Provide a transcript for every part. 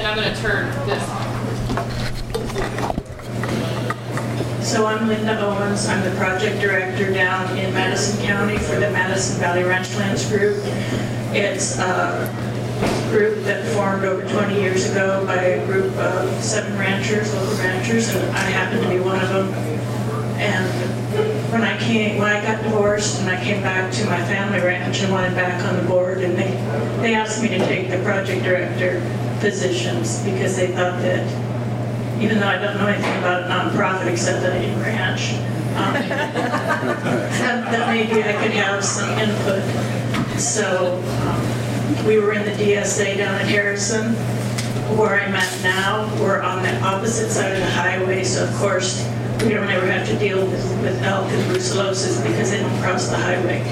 and I'm going to turn this on. So I'm Linda Owens. I'm the project director down in Madison County for the Madison Valley Ranchlands Group. It's a group that formed over 20 years ago by a group of 7 ranchers, local ranchers, and I happen to be one of them. And when I got divorced and I came back to my family ranch and wanted back on the board, and they asked me to take the project director positions because they thought that, even though I don't know anything about a nonprofit except that I ranch, that maybe I could have some input. So we were in the DSA down at Harrison. Where I'm at now, we're on the opposite side of the highway, so of course we don't ever have to deal with elk and brucellosis because they don't cross the highway.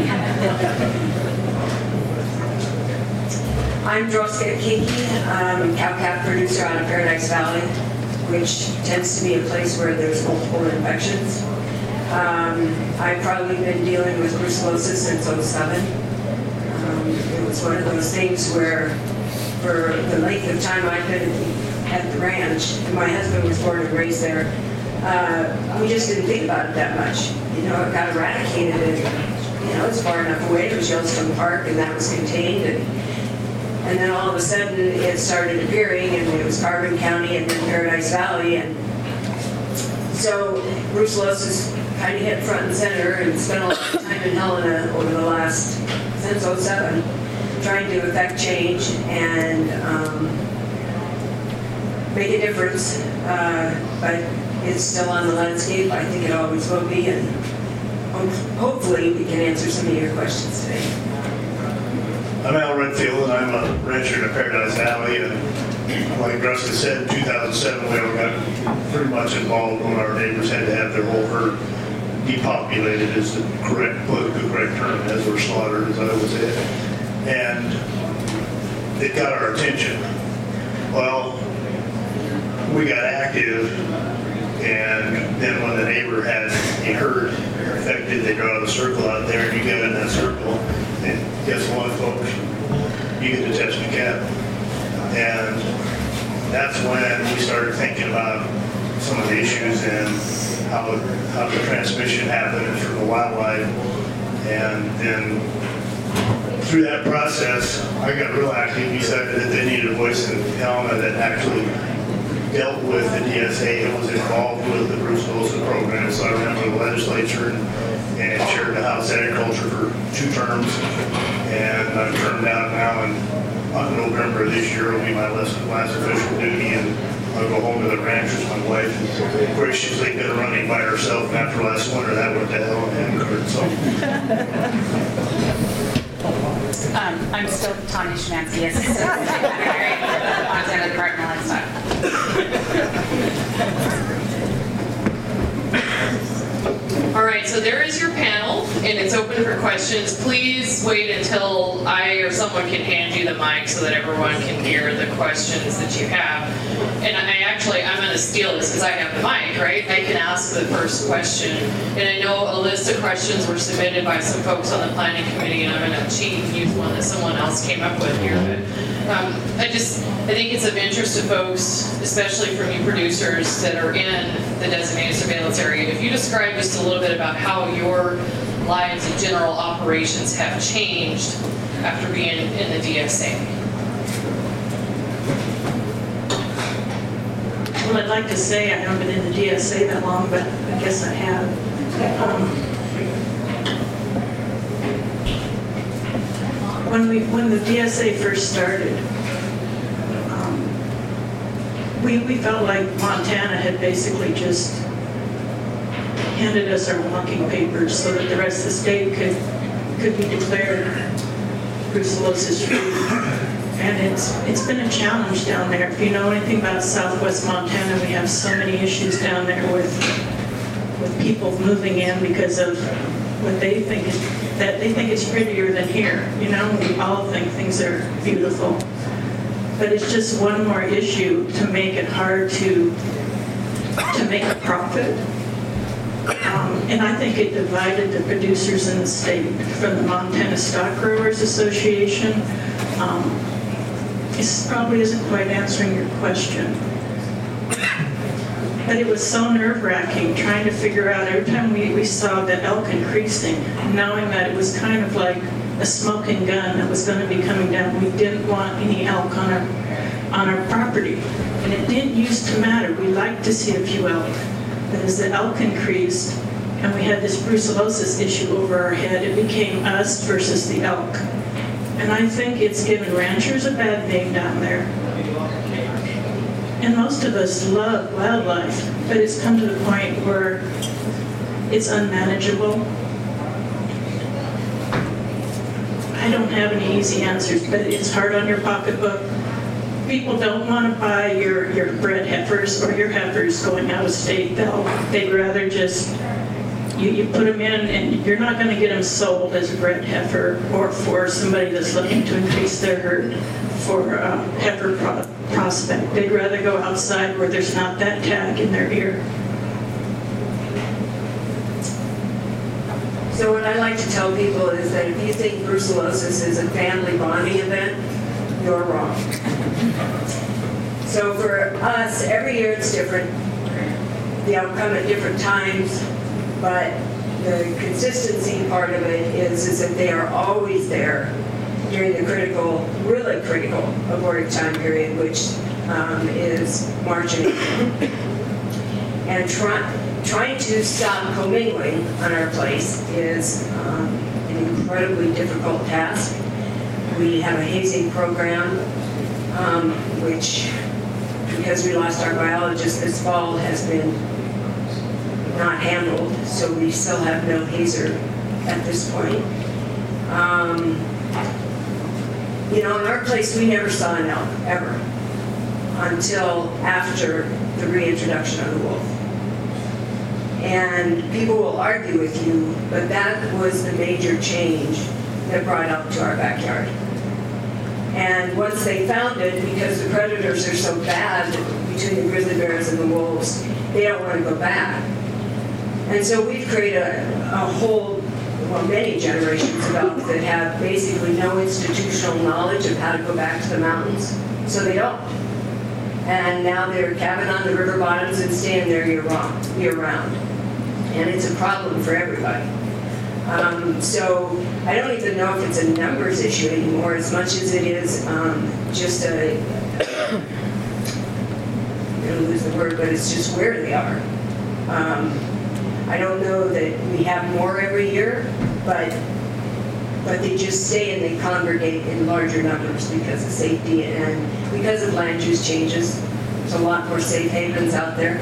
I'm Droska Kiki. I'm a cow-calf producer out of Paradise Valley, which tends to be a place where there's multiple infections. I've probably been dealing with brucellosis since '07. It was one of those things where, for the length of time I've been at the ranch, and my husband was born and raised there, we just didn't think about it that much. You know, it got eradicated, and it's far enough away. It was Yellowstone Park, and that was contained, and then all of a sudden it started appearing, and it was Carbon County and then Paradise Valley, and so brucellosis kind of hit front and center, and spent a lot of time in Helena over the last, since '07, trying to affect change and make a difference, but it's still on the landscape. I think it always will be, and hopefully we can answer some of your questions today. I'm Al Redfield, and I'm a rancher in Paradise Valley, and like Droska said, in 2007 we all got pretty much involved when our neighbors had to have their whole herd depopulated, is the politically correct term, as were slaughtered, as I would say it. And it got our attention. Well, we got active, and then when the neighbor had a herd affected, they draw the circle out there, and you get in that circle, and guess what, folks? You get to test the cattle. And that's when we started thinking about some of the issues and how the transmission happened from the wildlife. And then through that process, I got real active, decided that they needed a voice in Helena that actually dealt with the DSA and was involved with the brucellosis program. So I ran for the legislature and chaired the House Agriculture for 2 terms. And I'm termed out now, and on November of this year will be my last official duty, and I'll go home to the ranch with my wife. Graciously been running by herself, and after last winter, that went to hell in a handcart. So. I'm still Tanya Schmansky, Assistant Secretary, Montana Department of Livestock. All right, so there is your panel, and it's open for questions. Please wait until I or someone can hand you the mic so that everyone can hear the questions that you have. And I'm going to steal this because I have the mic, right? I can ask the first question. And I know a list of questions were submitted by some folks on the planning committee, and I'm going to cheat and use one that someone else came up with here. But I think it's of interest to folks, especially for new producers that are in the designated surveillance area. If you describe just a little bit about how your lives and general operations have changed after being in the DSA. Well, I'd like to say I haven't been in the DSA that long, but I guess I have. When the DSA first started, we felt like Montana had basically just handed us our walking papers so that the rest of the state could be declared brucellosis free. And it's been a challenge down there. If you know anything about Southwest Montana, we have so many issues down there with people moving in because of what they think it's prettier than here. You know, we all think things are beautiful. But it's just one more issue to make it hard to make a profit. And I think it divided the producers in the state from the Montana Stock Growers Association. This probably isn't quite answering your question. But it was so nerve-wracking trying to figure out every time we saw the elk increasing, knowing that it was kind of like a smoking gun that was going to be coming down. We didn't want any elk on our property. And it didn't used to matter. We liked to see a few elk. But as the elk increased and we had this brucellosis issue over our head, it became us versus the elk. And I think it's given ranchers a bad name down there. And most of us love wildlife, but it's come to the point where it's unmanageable. I don't have any easy answers, but it's hard on your pocketbook. People don't want to buy your bred heifers or your heifers going out of state. They'd rather just, you put them in and you're not going to get them sold as a bred heifer or for somebody that's looking to increase their herd for a heifer prospect. They'd rather go outside where there's not that tag in their ear. So what I like to tell people is that if you think brucellosis is a family bonding event, you're wrong. So for us, every year it's different. They all come at different times, but the consistency part of it is that they are always there during the critical, really critical abortive time period, which is March and April. And trying to stop commingling on our place is an incredibly difficult task. We have a hazing program, which, because we lost our biologist this fall, has been not handled, so we still have no hazer at this point. You know, in our place, we never saw an elk, ever, until after the reintroduction of the wolf. And people will argue with you, but that was the major change that brought elk to our backyard. And once they found it, because the predators are so bad between the grizzly bears and the wolves, they don't want to go back. And so we've created a whole, well, many generations of elk that have basically no institutional knowledge of how to go back to the mountains, so they don't. And now they're camping on the river bottoms and staying there year-round. And it's a problem for everybody. So I don't even know if it's a numbers issue anymore as much as it is just a, I'm going to lose the word, but it's just where they are. I don't know that we have more every year, but they just stay and they congregate in larger numbers because of safety and because of land use changes. There's a lot more safe havens out there.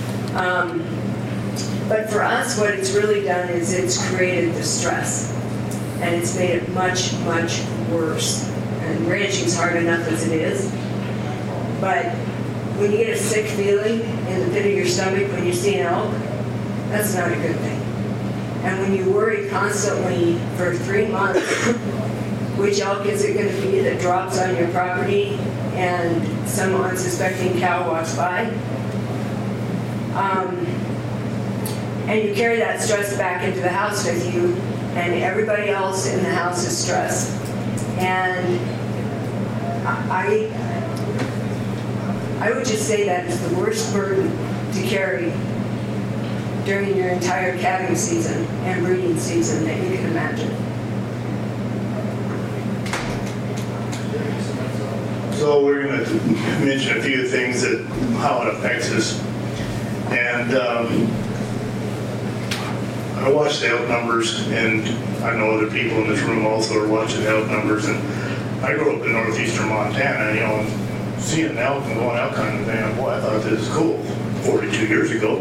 But for us, what it's really done is it's created the stress, and it's made it much, much worse. And ranching's hard enough as it is, but when you get a sick feeling in the pit of your stomach when you see an elk, that's not a good thing. And when you worry constantly for 3 months, which elk is it going to be that drops on your property and some unsuspecting cow walks by, and you carry that stress back into the house with you, and everybody else in the house is stressed. And I would just say that it's the worst burden to carry during your entire calving season and breeding season that you can imagine. So we're going to mention a few things that how it affects us. And I watch the elk numbers, and I know other people in this room also are watching the elk numbers. And I grew up in northeastern Montana, you know, and seeing an elk and going out kind of thing. Boy, I thought this was cool 42 years ago.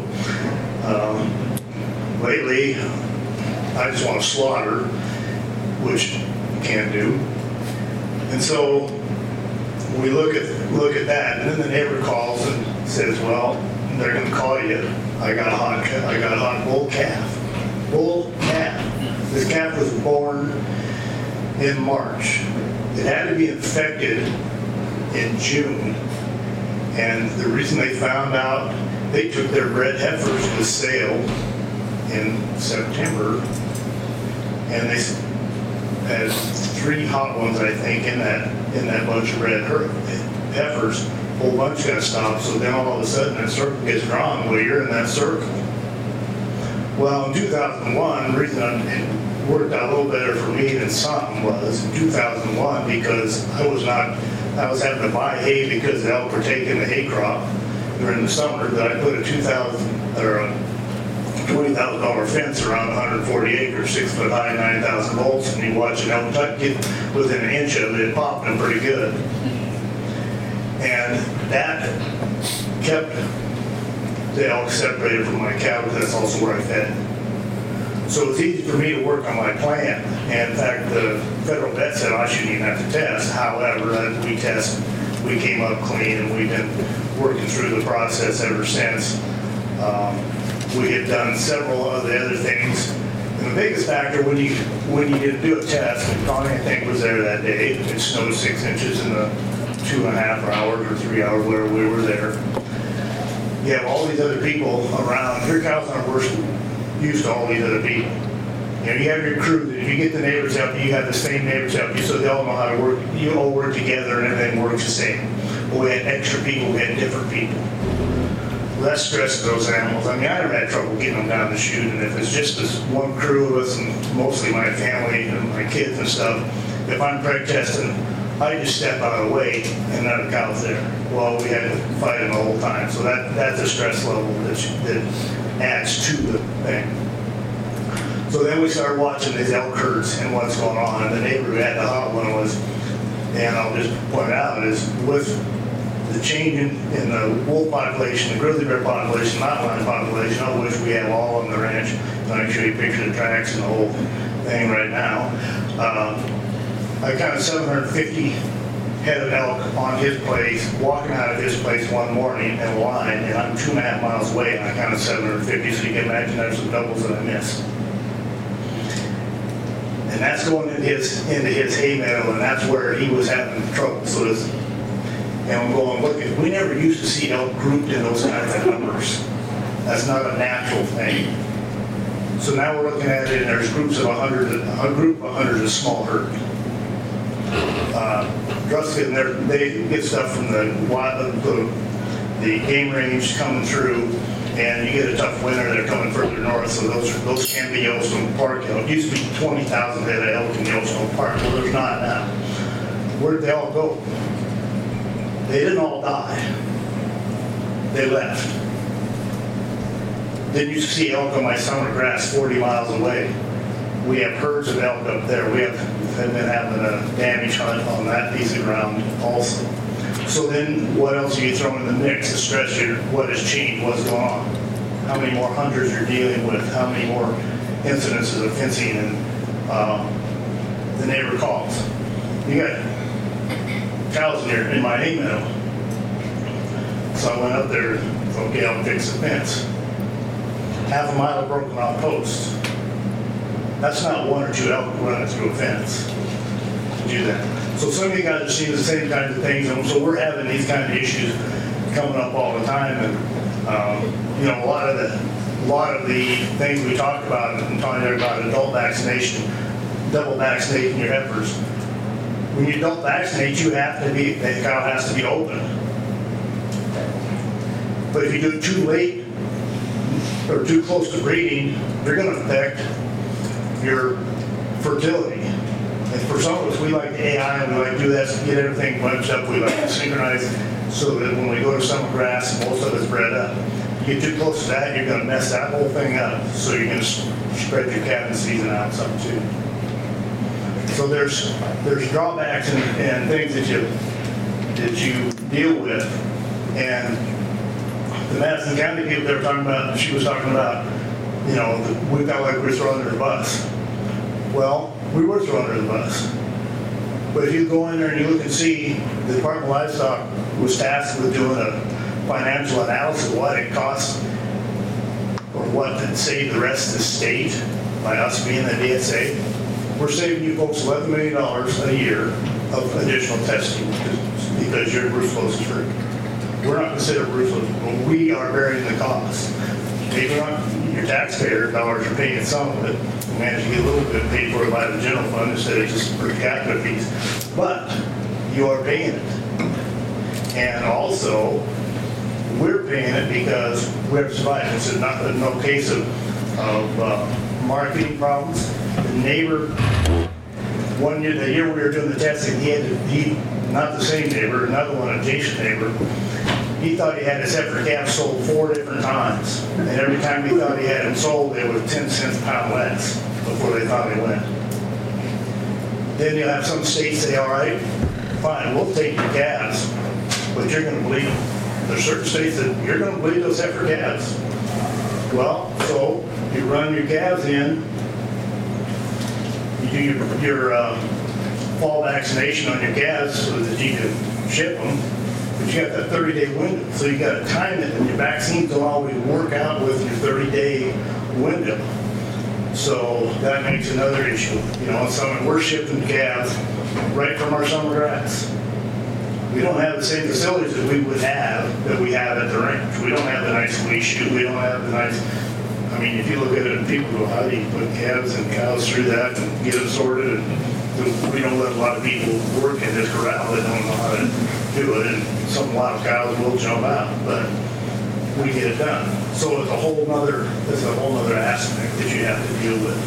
Lately, I just want to slaughter, which you can't do. And so we look at that, and then the neighbor calls and says, "Well, they're going to call you. I got a hot bull calf." Bull calf. This calf was born in March. It had to be infected in June, and the reason they found out, they took their bred heifers to sale in September, and they had 3 hot ones, I think, in in that bunch of red heifers, a whole bunch got stopped, so then all of a sudden that circle gets drawn, well, you're in that circle. Well, in 2001, the reason it worked out a little better for me than some was in 2001 because I was having to buy hay because the elk were taking the hay crop during the summer, that I put a $20,000 fence around 140 acres, 6 foot high, 9,000 volts, and you watch an elk tuck get within an inch of it, popping them pretty good. And that kept the elk separated from my cow because that's also where I fed. So it's easy for me to work on my plan. And in fact, the federal vet said I shouldn't even have to test. However, as we tested, we came up clean, and we've been working through the process ever since. We had done several of the other things. And the biggest factor when you didn't do a test, and Connie, I think, was there that day. It snowed 6 inches in the 2.5 hours or 3 hours where we were there. You have all these other people around. Your cows aren't worse used to all these other people. You know, you have your crew that if you get the neighbors help you, have the same neighbors help you, so they all know how to work. You all work together and everything works the same. But we had extra people, we had different people. Less stress for those animals. I mean, I never had trouble getting them down to shoot, and if it's just this one crew of us, and mostly my family and my kids and stuff, if I'm preg testing, I just step out of the way and none of the cows there. Well, we had to fight them the whole time, so that's a stress level that adds to the thing. So then we started watching these elk herds and what's going on, and the neighbor who had the hot one was, and I'll just point out, is with the change in the wolf population, the grizzly bear population, mountain lion population, of which we have all on the ranch. And I can show you a picture of the tracks and the whole thing right now. I counted 750 head of elk on his place, walking out of his place one morning in a line, and I'm 2.5 miles away, and I counted 750, so you can imagine there's some doubles that I missed. And that's going into his hay meadow, and that's where he was having trouble. And I'm going, look, we never used to see elk grouped in those kinds of numbers. That's not a natural thing. So now we're looking at it, and there's groups of 100, a group of 100 is small herd. Druskin, they get stuff from the game range coming through, and you get a tough winter. They're coming further north, so those can be Yellowstone Park elk. It used to be 20,000 head of elk in Yellowstone Park. Well, there's not now. Where'd they all go? They didn't all die. They left. Didn't used to see elk on my summer grass 40 miles away. We have herds of elk up there. We have been having a damage hunt on that piece of ground also. So then what else are you throwing in the mix? The stress, what has changed, what's going on? How many more hunters you're dealing with? How many more incidences of fencing and the neighbor calls? You got cows in my hay meadow. So I went up there and thought, okay, I'll fix the fence. Half a mile of broken off posts. That's not one or two elk running through a fence to do that. So some of you guys are seeing the same kinds of things, and so we're having these kind of issues coming up all the time. And you know, a lot of the things we talked about and talking there about adult vaccination, double vaccinating your heifers. When you adult vaccinate, the cow has to be open. But if you do it too late or too close to breeding, you're going to affect your fertility. And for some of us, we like AI and we like to do that, get everything bunched up. We like to synchronize so that when we go to summer grass, most of it's bred up. You get too close to that, you're going to mess that whole thing up. So you're going to spread your calving season out some too. So there's drawbacks and things that you deal with. And the Madison County people they were talking about, she was talking about, you know, we felt like we were thrown under the bus. Well, we were thrown under the bus. But if you go in there and you look and see, the Department of Livestock was tasked with doing a financial analysis of what it costs or what it saved the rest of the state by us being the DSA. We're saving you folks $11 million a year of additional testing because you're brucellosis free. We're not considered brucellosis, but we are bearing the cost. Maybe not your taxpayer dollars are paying some of it. We managed to get a little bit paid for by the general fund instead of just per capita fees. But you are paying it. And also, we're paying it because we're surviving. It's no case of marketing problems. The neighbor, one year, the year we were doing the testing, not the same neighbor, another one, adjacent neighbor, he thought he had his heifer calf sold 4 different times. And every time he thought he had them sold, they were 10 cents a pound less before they thought they went. Then you'll have some states say, all right, fine, we'll take your calves, but you're going to bleed. There's certain states that you're going to bleed those heifer calves. Well, so you run your calves in, you do your fall vaccination on your calves so that you can ship them, but you got that 30-day window. So you got to time it, and your vaccines don't always work out with your 30-day window. So that makes another issue. You know, we're shipping calves right from our summer grass. We don't have the same facilities that we have at the ranch. We don't have the nice leash chute. We don't have the nice, I mean, if you look at it and people go, how do you put calves and cows through that and get them sorted? And we don't let a lot of people work in this corral that don't know how to do it. And a lot of cows will jump out, but we get it done. So it's a whole nother aspect that you have to deal with.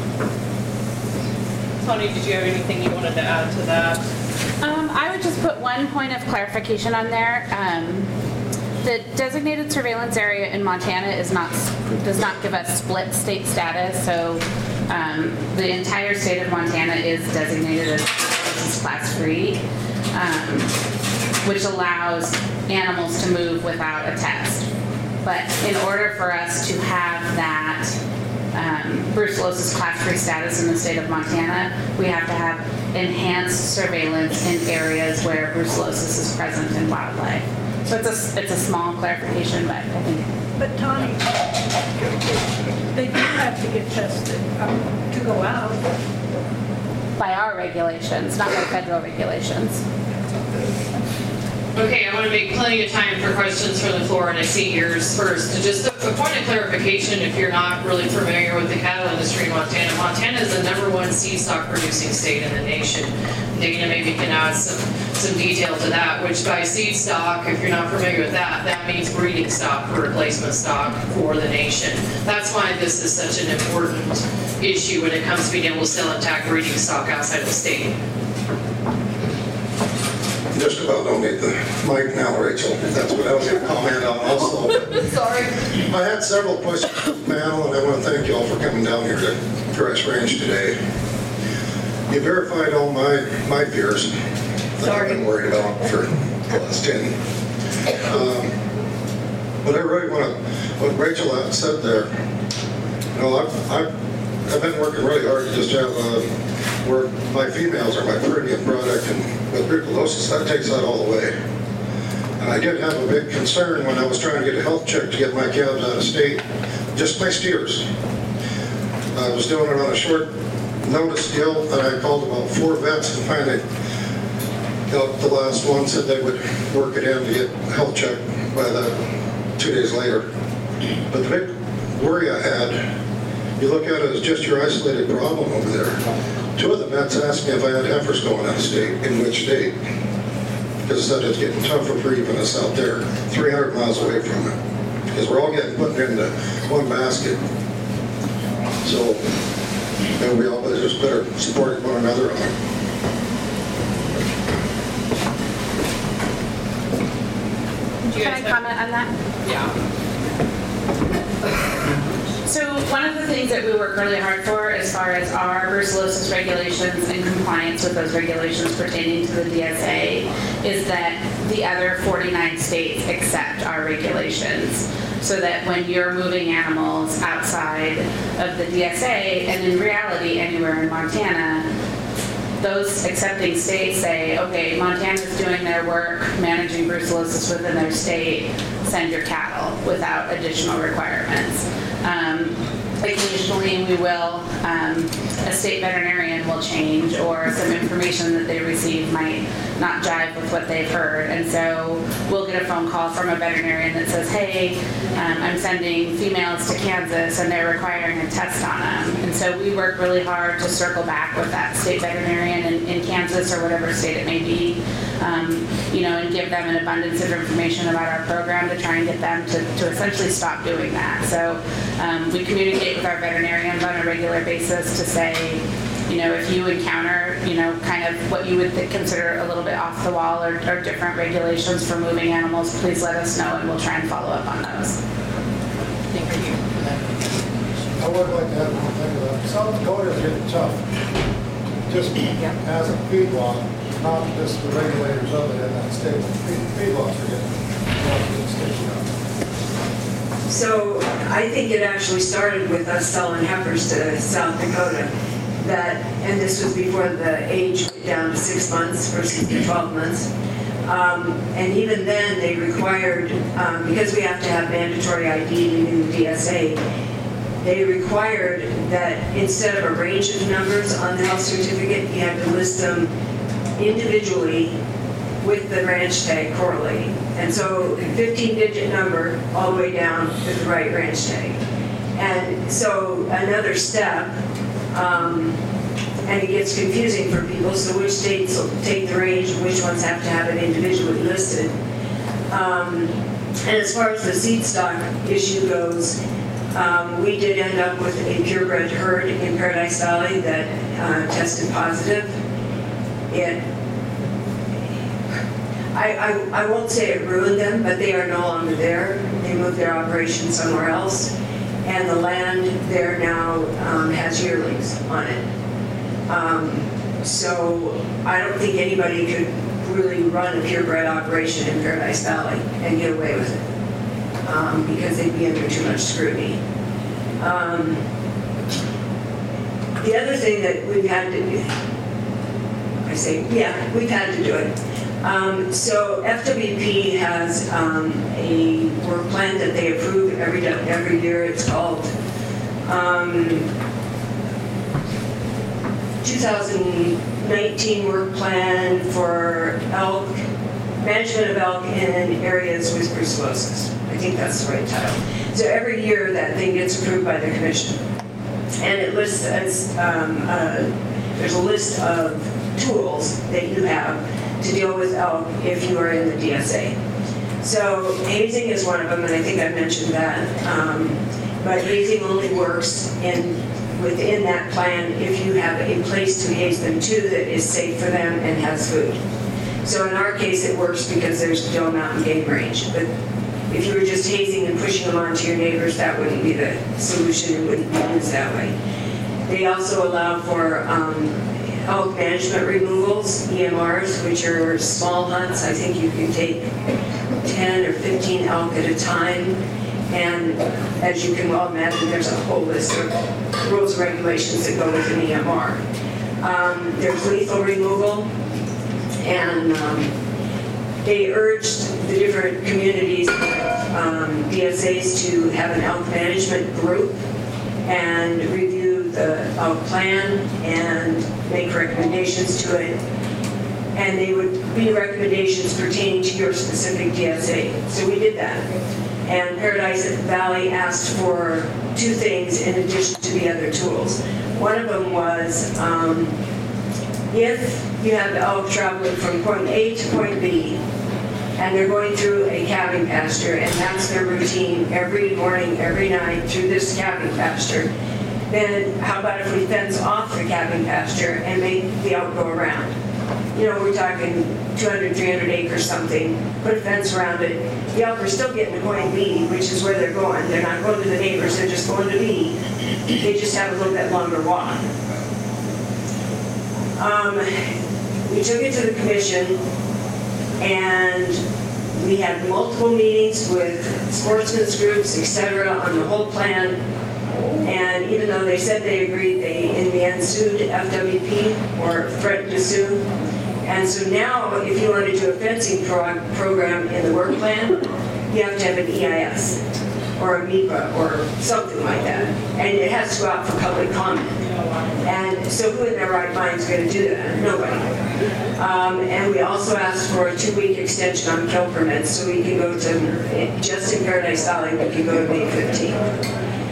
Tony, did you have anything you wanted to add to that? I would just put one point of clarification on there. The designated surveillance area in Montana does not give us split state status. So the entire state of Montana is designated as class 3, which allows animals to move without a test. But in order for us to have that brucellosis class 3 status in the state of Montana, we have to have enhanced surveillance in areas where brucellosis is present in wildlife. So it's a small clarification, but I think. But Tony, they do have to get tested to go out. By our regulations, not by federal regulations. Okay, I want to make plenty of time for questions from the floor, and I see yours first. Just a point of clarification, if you're not really familiar with the cattle industry in Montana, Montana is the #1 seed stock producing state in the nation. Dana maybe can add some detail to that, which by seed stock, if you're not familiar with that, that means breeding stock for replacement stock for the nation. That's why this is such an important issue when it comes to being able to sell intact breeding stock outside the state. Just about don't need the mic now, Rachel. That's what I was going to comment on also. Sorry. I had several questions for the panel, and I want to thank you all for coming down here to Fresh Range today. You verified all my fears that I've been worried about for the last 10. But I really want to, what Rachel said there, you know, I've been working really hard to just have where my females are my premium product, and with brucellosis, that takes that all the way. And I did have a big concern when I was trying to get a health check to get my calves out of state, just my steers. I was doing it on a short notice deal, and I called about 4 vets, and finally the last one said they would work it in to get a health check by that 2 days later. But the big worry I had, you look at it as just your isolated problem over there. 2 of the vets asked me if I had heifers going out of state, in which state, because said it's getting tougher for even us out there, 300 miles away from it, because we're all getting put into one basket. So, and we all just better support one another on it. Can I comment on that? Yeah. So one of the things that we work really hard for as far as our brucellosis regulations and compliance with those regulations pertaining to the DSA is that the other 49 states accept our regulations, so that when you're moving animals outside of the DSA, and in reality anywhere in Montana, those accepting states say, okay, Montana's doing their work managing brucellosis within their state, send your cattle without additional requirements. Occasionally we will, a state veterinarian will change, or some information that they receive might not jive with what they've heard. And so we'll get a phone call from a veterinarian that says, hey, I'm sending females to Kansas and they're requiring a test on them. And so we work really hard to circle back with that state veterinarian in Kansas or whatever state it may be, and give them an abundance of information about our program to try and get them to essentially stop doing that. So we communicate with our veterinarians on a regular basis to say, if you encounter, kind of what you would consider a little bit off the wall or different regulations for moving animals, please let us know and we'll try and follow up on those. Thank you. I would like to add one thing to that. South Dakota is getting tough. Just as a feedlot, not just the regulators of it in that state, feedlots are getting sticky up. So I think it actually started with us selling heifers to South Dakota. And this was before the age went down to 6 months versus the 12 months. And even then, they required, because we have to have mandatory ID in the DSA, they required that instead of a range of numbers on the health certificate, you had to list them individually with the ranch tag correlating. And so 15-digit number all the way down with the right ranch tag. And so another step, and it gets confusing for people, so which states will take the range and which ones have to have it individually listed. And as far as the seed stock issue goes, we did end up with a purebred herd in Paradise Valley that tested positive. I won't say it ruined them, but they are no longer there. They moved their operation somewhere else. And the land there now has yearlings on it. So I don't think anybody could really run a purebred operation in Paradise Valley and get away with it because they'd be under too much scrutiny. The other thing that we've had to do, we've had to do it. So FWP has a work plan that they approve every year. It's called 2019 work plan for elk, management of elk in areas with brucellosis. I think that's the right title. So every year that thing gets approved by the commission. And it lists as, there's a list of tools that you have to deal with elk if you are in the DSA. So hazing is one of them, and I think I mentioned that. But hazing only works within that plan if you have a place to haze them to that is safe for them and has food. So in our case, it works because there's Doe Mountain Game Range. But if you were just hazing and pushing them onto your neighbors, that wouldn't be the solution. It wouldn't be used that way. They also allow for elk management removals, EMRs, which are small hunts. I think you can take 10 or 15 elk at a time. And as you can well imagine, there's a whole list of rules and regulations that go with an EMR. There's lethal removal, and they urged the different communities, DSAs, to have an elk management group and review the elk plan and make recommendations to it. And they would be recommendations pertaining to your specific DSA. So we did that. And Paradise Valley asked for two things in addition to the other tools. One of them was if you have elk traveling from point A to point B, and they're going through a calving pasture, and that's their routine every morning, every night through this calving pasture, then how about if we fence off the calving pasture and make the elk go around? We're talking 200, 300 acres something, put a fence around it. The elk are still getting to point B, which is where they're going. They're not going to the neighbors, they're just going to B. They just have a little bit longer walk. We took it to the commission, and we had multiple meetings with sportsmen's groups, etc., on the whole plan. And even though they said they agreed, they in the end sued FWP or threatened to sue. And so now, if you want to do a fencing program in the work plan, you have to have an EIS. or amoeba or something like that. And it has to go out for public comment. And so who in their right mind is going to do that? Nobody. And we also asked for a 2-week extension on kill permits so we can go to, just in Paradise Valley, we can go to May 15th.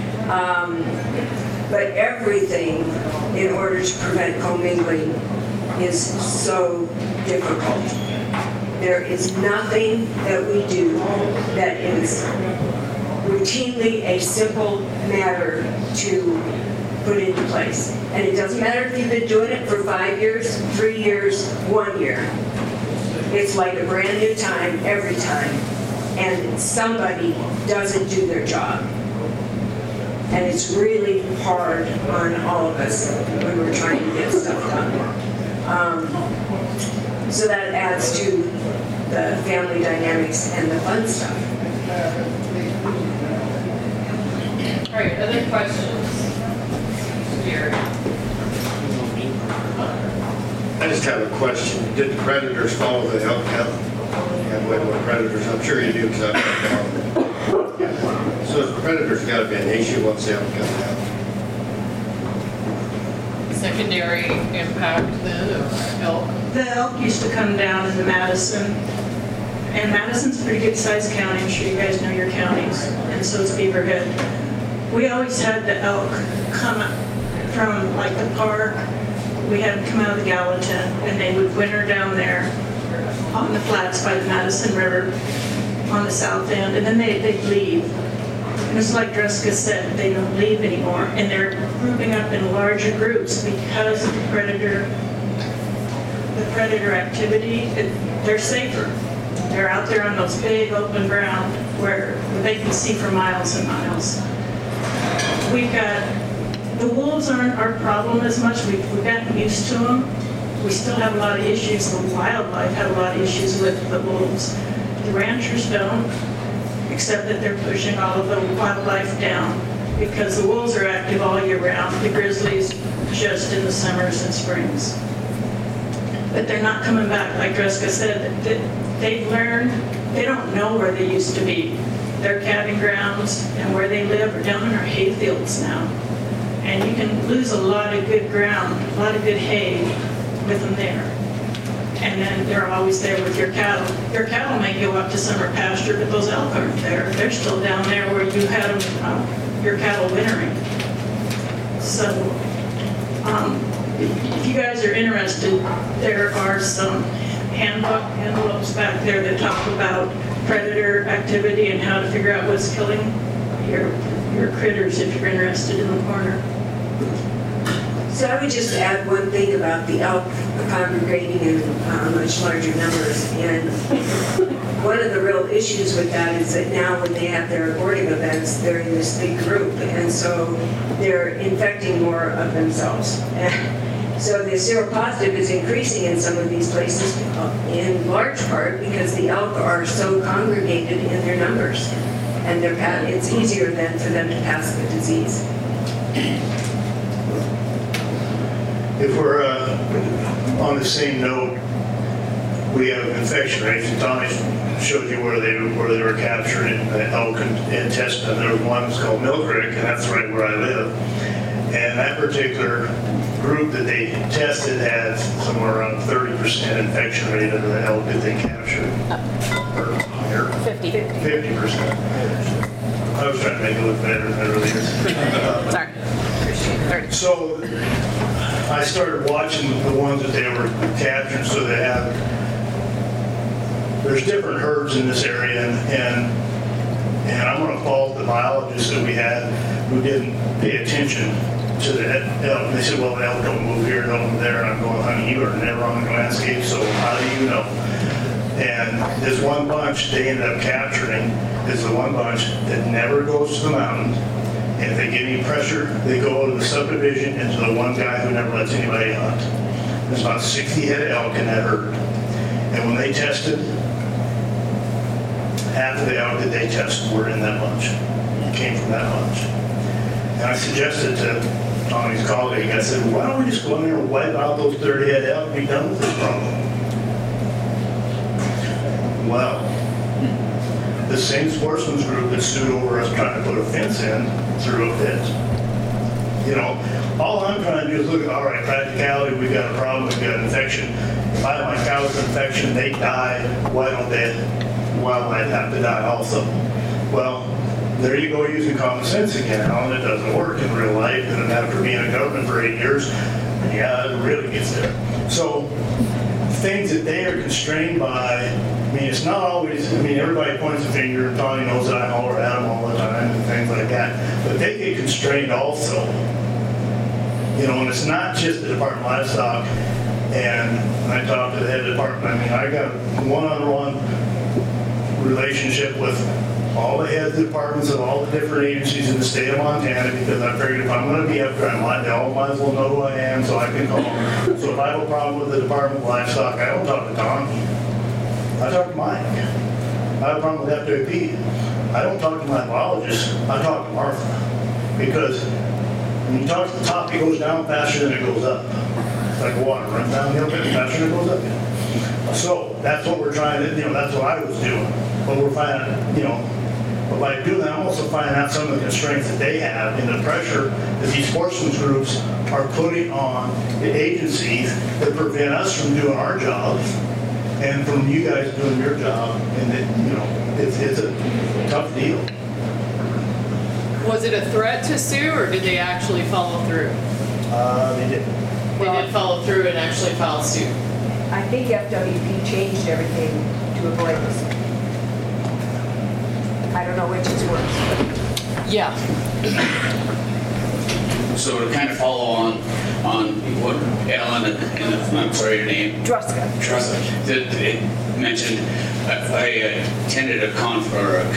But everything in order to prevent commingling is so difficult. There is nothing that we do that is routinely a simple matter to put into place. And it doesn't matter if you've been doing it for 5 years, 3 years, 1 year. It's like a brand new time every time. And somebody doesn't do their job. And it's really hard on all of us when we're trying to get stuff done. So that adds to the family dynamics and the fun stuff. All right, other questions? Here. I just have a question. Did the predators follow the elk count? You have way more predators. I'm sure you do because I've been down. So the predators got to be an issue once the elk come out. Secondary impact then of elk? The elk used to come down into Madison, and Madison's a pretty good sized county. I'm sure you guys know your counties, and so is Beaverhead. We always had the elk come from like the park. We had them come out of the Gallatin, and they would winter down there on the flats by the Madison River on the south end, and then they'd leave. And it's like Dreska said, they don't leave anymore, and they're grouping up in larger groups because of the predator activity. They're safer. They're out there on those big open ground where they can see for miles and miles. We've got, the wolves aren't our problem as much. We've gotten used to them. We still have a lot of issues. The wildlife had a lot of issues with the wolves. The ranchers don't, except that they're pushing all of the wildlife down because the wolves are active all year round. The grizzlies just in the summers and springs. But they're not coming back, like Dreska said. They've learned, they don't know where they used to be. Their calving grounds and where they live are down in our hay fields now. And you can lose a lot of good ground, a lot of good hay with them there. And then they're always there with your cattle. Your cattle may go up to summer pasture, but those elk aren't there. They're still down there where you had them, your cattle wintering. So, if you guys are interested, there are some handbooks back there that talk about predator activity and how to figure out what's killing your critters if you're interested in the corner. So I would just add one thing about the elk congregating in much larger numbers. And one of the real issues with that is that now when they have their boarding events, they're in this big group. And so they're infecting more of themselves. So the seropositive is increasing in some of these places in large part because the elk are so congregated in their numbers. And it's easier then for them to pass the disease. If we're on the same note, we have infection rates, and Tommy showed you where they were captured in the elk and tested them. There was one that's called Mill Creek, and that's right where I live. And that particular group that they tested had somewhere around 30% infection rate of the elk that they captured. Or higher. 50%. I was trying to make it look better than it really is. Sorry. So I started watching the ones that they were captured, so they have, there's different herds in this area, and I'm going to fault the biologists that we had who didn't pay attention to the elk. They said, well, the elk don't move here, don't move there, and I'm going, honey, you are never on the landscape, so how do you know? And this one bunch they ended up capturing is the one bunch that never goes to the mountain. And if they get any pressure, they go to the subdivision and to the one guy who never lets anybody hunt. There's about 60 head of elk in that herd. And when they tested, half of the elk that they tested were in that bunch. Came from that bunch. And I suggested to Tommy's colleague, I said, why don't we just go in there and wipe out those 30 head elk and be done with this problem? Well, the same sportsman's group that sued over us trying to put a fence in through a pit. You know, all I'm trying to do is look at, all right, practicality, we've got a problem, we've got an infection. If I have my cows with infection, they die, why don't they, wildlife have to die also? Well, there you go using common sense again, Alan. It doesn't work in real life, and after being in government for 8 years, yeah, it really gets there. So, things that they are constrained by, I mean, it's not always, I mean, everybody points a finger, and Tony knows that I holler at them all the time, and things like that, but they get constrained also. You know, and it's not just the Department of Livestock, and I talked to the head of the department, I mean, I got a one-on-one relationship with all the heads of departments of all the different agencies in the state of Montana, because I figured if I'm going to be up there, they all might as well know who I am, so I can call them. So if I have a problem with the Department of Livestock, I don't talk to Tom. I talk to Mike. I have a problem with FWP. I don't talk to my biologist. I talk to Martha. Because when you talk to the top, it goes down faster than it goes up. It's like water, runs downhill faster than it goes up. So that's what we're trying to, you know, that's what I was doing. But we're finding, you know, but by doing that, I'm also finding out some of the constraints that they have and the pressure that these sportsmen's groups are putting on the agencies that prevent us from doing our jobs and from you guys doing your job. And that, you know, it's a tough deal. Was it a threat to sue, or did they actually follow through? They did. They did follow through and actually file suit. I think FWP changed everything to avoid this. I don't know which is worse. Yeah. So to kind of follow on what Alan and I'm sorry your name. Druska. It mentioned, I attended a conference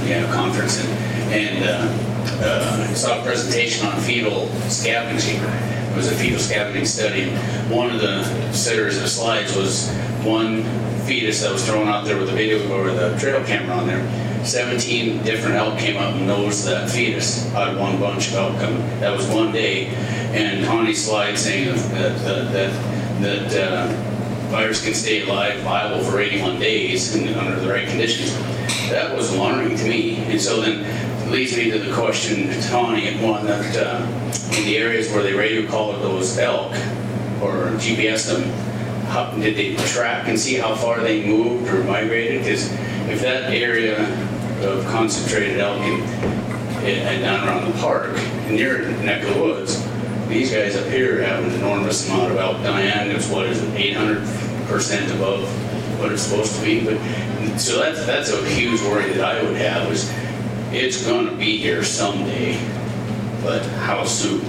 and saw a presentation on fetal scavenging. It was a fetal scavenging study. One of the series of slides was one fetus that was thrown out there with a video or the trail camera on there. 17 different elk came up and nosed that fetus out of one bunch of elk. That was one day. And Connie's slide saying that virus can stay alive, viable for 81 days under the right conditions. That was alarming to me. And so then it leads me to the question, Tony, one that in the areas where they radio collared those elk or GPS them, how, did they track and see how far they moved or migrated? Because if that area of concentrated elk and down around the park, in your neck of the woods, these guys up here have an enormous amount of elk dying. It's what is it, 800% above what it's supposed to be. But so that's a huge worry that I would have is it's going to be here someday, but how soon?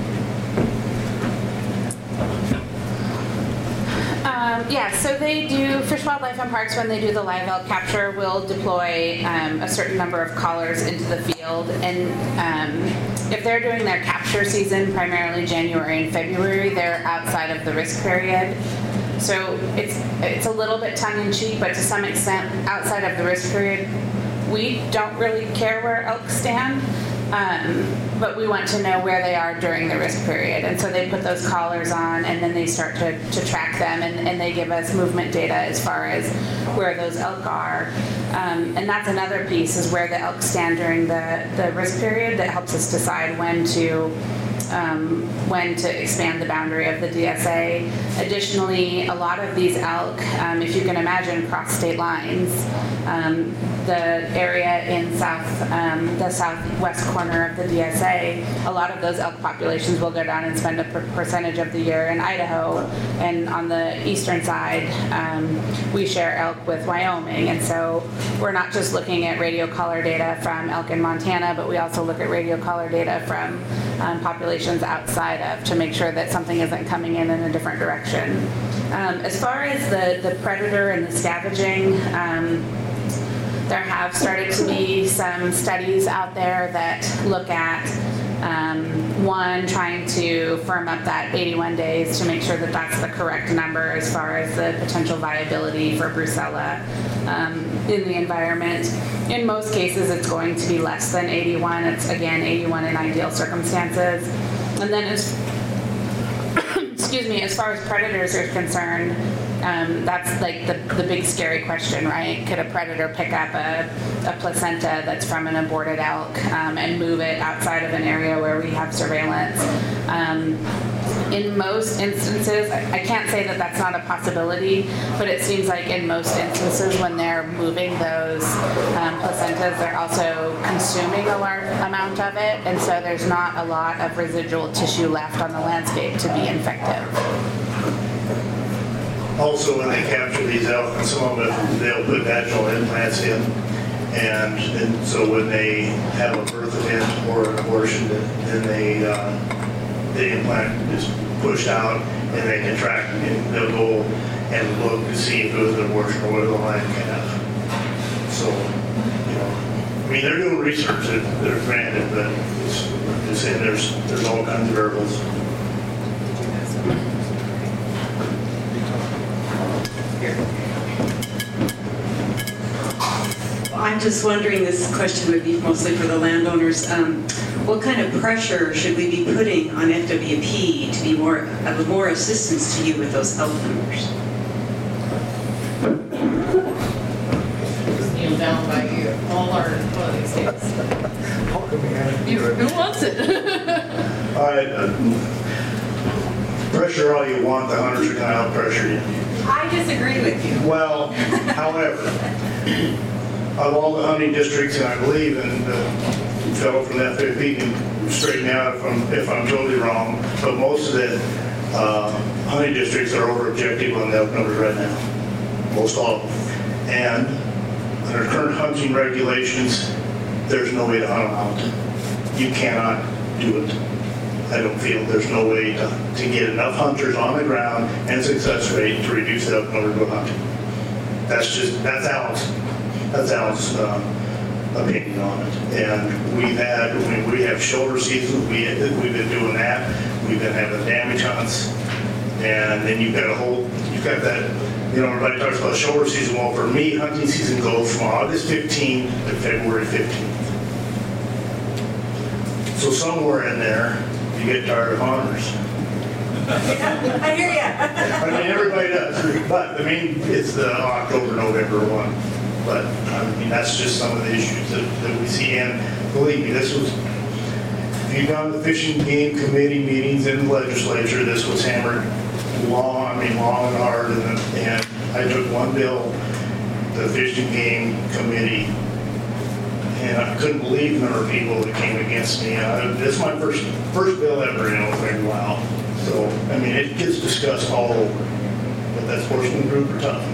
Yeah, so they do, Fish, Wildlife, and Parks, when they do the live elk capture, will deploy a certain number of collars into the field. And if they're doing their capture season, primarily January and February, they're outside of the risk period. So it's a little bit tongue-in-cheek, but to some extent, outside of the risk period, we don't really care where elk stand. But we want to know where they are during the risk period. And so they put those collars on, and then they start to track them, and they give us movement data as far as where those elk are. And that's another piece, is where the elk stand during the risk period that helps us decide when to expand the boundary of the DSA. Additionally, a lot of these elk, if you can imagine, cross state lines. The area in the southwest corner of the DSA, a lot of those elk populations will go down and spend a percentage of the year in Idaho. And on the eastern side, we share elk with Wyoming. And so we're not just looking at radio collar data from elk in Montana, but we also look at radio collar data from populations outside of, to make sure that something isn't coming in a different direction. As far as the predator and the scavenging, there have started to be some studies out there that look at, one, trying to firm up that 81 days to make sure that that's the correct number as far as the potential viability for brucella in the environment. In most cases, it's going to be less than 81. It's, again, 81 in ideal circumstances. And then excuse me, as far as predators are concerned, That's like the big scary question, right? Could a predator pick up a placenta that's from an aborted elk and move it outside of an area where we have surveillance? In most instances, I can't say that that's not a possibility, but it seems like in most instances when they're moving those placentas, they're also consuming a large amount of it, and so there's not a lot of residual tissue left on the landscape to be infective. Also, when they capture these elk, and some of them, they'll put vaginal implants in, and so when they have a birth event or an abortion, then the implant is pushed out, and they can track, and they'll go and look to see if it was an abortion or whether the lion calf. So, I mean, they're doing research, they're granted, but it's just saying there's all kinds of variables. I'm just wondering, this question would be mostly for the landowners, what kind of pressure should we be putting on FWP to be of more assistance to you with those elk numbers? Just kneel down by you, all our employees. Who wants it? Pressure all you want, the hunters are going to out-pressure you. I disagree with you. Well, however, of all the hunting districts, and I believe, and the fellow from the FFP can straighten me out if I'm totally wrong, but most of the hunting districts are over objective on the elk numbers right now. Most all of them. And under current hunting regulations, there's no way to hunt them out. You cannot do it. I don't feel there's no way to get enough hunters on the ground and success rate to reduce the elk number to hunting. That's Alan's opinion on it. And we have shoulder seasons. We've been doing that. We've been having damage hunts, and then you've got that. Everybody talks about shoulder season. Well, for me, hunting season goes from August 15th to February 15th. So somewhere in there, you get tired of hunters. I hear ya. I mean, everybody does, but it's the October, November one. But that's just some of the issues that we see. And believe me, if you've gone to the Fish and Game Committee meetings in the legislature, this was hammered long and hard. And I took one bill to the Fish and Game Committee, and I couldn't believe the number of people that came against me. This is my first bill ever in a while. So, it gets discussed all over. But that sportsman group are tough.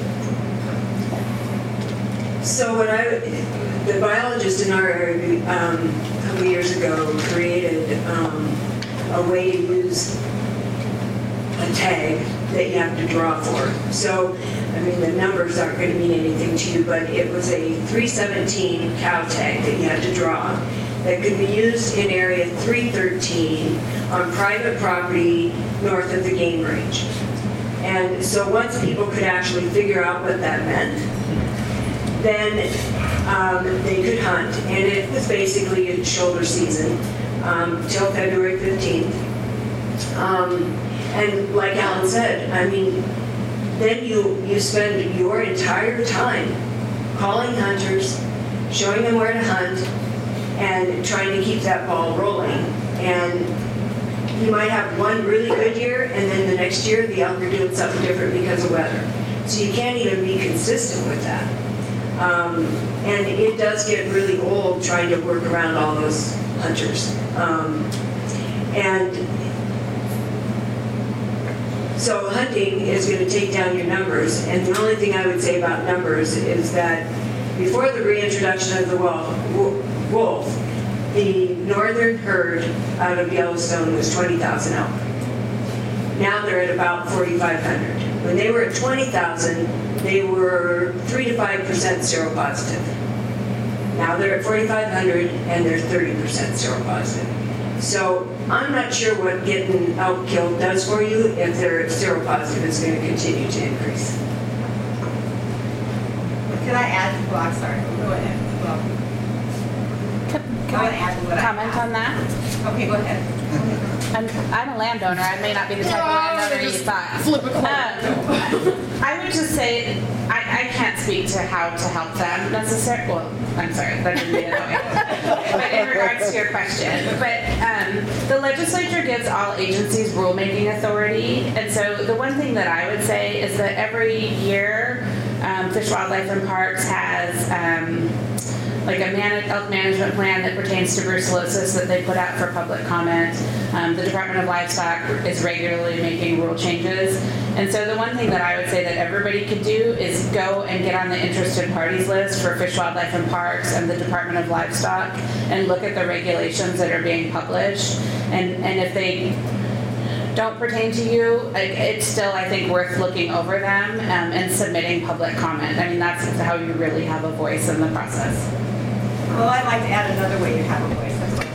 So the biologist in our area a couple years ago created a way to use a tag that you have to draw for. So, the numbers aren't going to mean anything to you, but it was a 317 cow tag that you had to draw that could be used in area 313 on private property north of the game range. And so once people could actually figure out what that meant, then they could hunt, and it was basically a shoulder season till February 15th. And like Alan said, then you spend your entire time calling hunters, showing them where to hunt, and trying to keep that ball rolling. And you might have one really good year, and then the next year the elk are doing something different because of weather. So you can't even be consistent with that. And it does get really old trying to work around all those hunters. And so hunting is going to take down your numbers. And the only thing I would say about numbers is that before the reintroduction of the wolf, the northern herd out of Yellowstone was 20,000 elk. Now they're at about 4,500. When they were at 20,000, they were 3 to 5% seropositive. Now they're at 4,500 and they're 30% seropositive. So I'm not sure what getting elk killed does for you if they're seropositive is going to continue to increase. Could I add? Well, I'm sorry. Go ahead. Well, Can I add comment on that? Okay, go ahead. I'm a landowner. I may not be the type of landowner you thought. Flip a coin. I would just say I can't speak to how to help them necessarily. Well, I'm sorry, that didn't mean it that way. But in regards to your question, but the legislature gives all agencies rulemaking authority, and so the one thing that I would say is that every year, Fish, Wildlife, and Parks has like a elk management plan that pertains to brucellosis that they put out for public comment. The Department of Livestock is regularly making rule changes. And so the one thing that I would say that everybody could do is go and get on the interested parties list for Fish, Wildlife, and Parks and the Department of Livestock and look at the regulations that are being published. And if they don't pertain to you, it's still, I think, worth looking over them and submitting public comment. I mean, that's how you really have a voice in the process. Well, I'd like to add another way you have a voice. That's what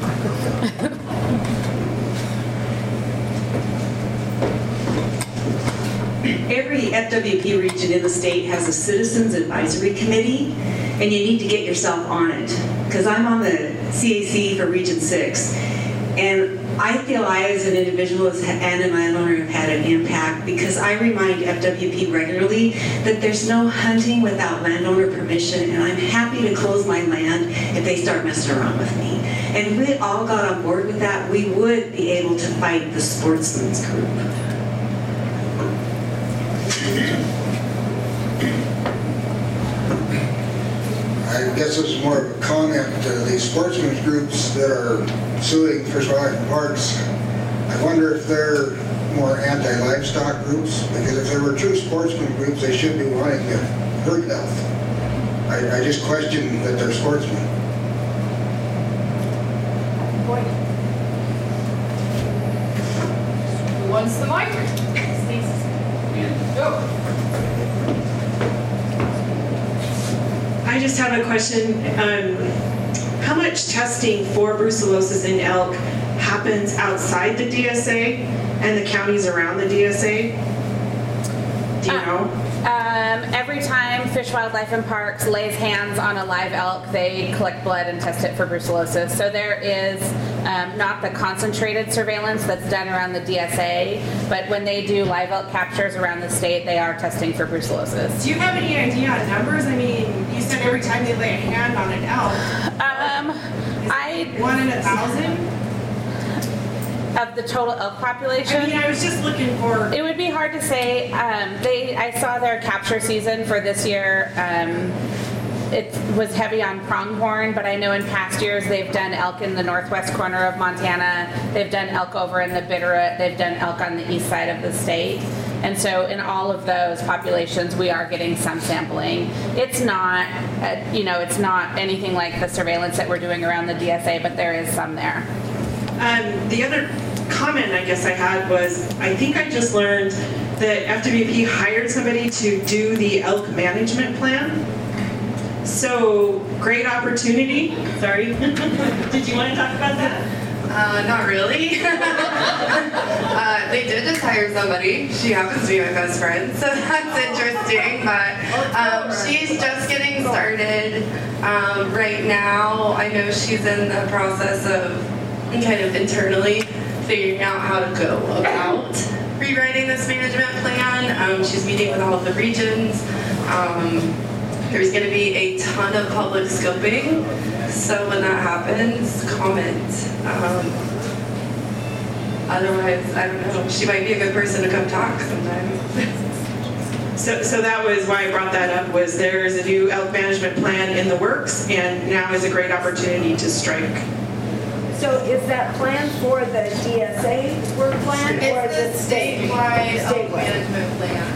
Every FWP region in the state has a Citizens Advisory Committee, and you need to get yourself on it. Because I'm on the CAC for Region 6, and I feel I, as an individual and a landowner, have had an impact because I remind FWP regularly that there's no hunting without landowner permission, and I'm happy to close my land if they start messing around with me. And if we all got on board with that, we would be able to fight the sportsman's group. I guess this is more of a comment to the sportsmen's groups that are suing Fish, Wildlife, and Parks. I wonder if they're more anti-livestock groups, because if they were true sportsman groups, they should be wanting to herd health. I just question that they're sportsmen. Who wants the mic? Go. I just have a question. How much testing for brucellosis in elk happens outside the DSA and the counties around the DSA? Do you know? Every time Fish, Wildlife, and Parks lays hands on a live elk, they collect blood and test it for brucellosis. So there is not the concentrated surveillance that's done around the DSA, but when they do live elk captures around the state, they are testing for brucellosis. Do you have any idea on numbers? I mean, you said every time they lay a hand on an elk. One in 1,000? Of the total elk population? I mean, I was just looking for... It would be hard to say. I saw their capture season for this year. It was heavy on pronghorn, but I know in past years they've done elk in the northwest corner of Montana. They've done elk over in the Bitterroot. They've done elk on the east side of the state. And so in all of those populations, we are getting some sampling. It's not, it's not anything like the surveillance that we're doing around the DSA, but there is some there. The other comment I guess I had was, I think I just learned that FWP hired somebody to do the elk management plan. So, great opportunity. Sorry. Did you want to talk about that? Not really. They did just hire somebody. She happens to be my best friend, so that's interesting. But she's just getting started right now. I know she's in the process of kind of internally figuring out how to go about rewriting this management plan. She's meeting with all of the regions. There's going to be a ton of public scoping, so when that happens, comment. Otherwise, I don't know, she might be a good person to come talk sometime. So that was why I brought that up, was there is a new elk management plan in the works, and now is a great opportunity to strike. So is that plan for the DSA work plan? It's or is the statewide elk management plan.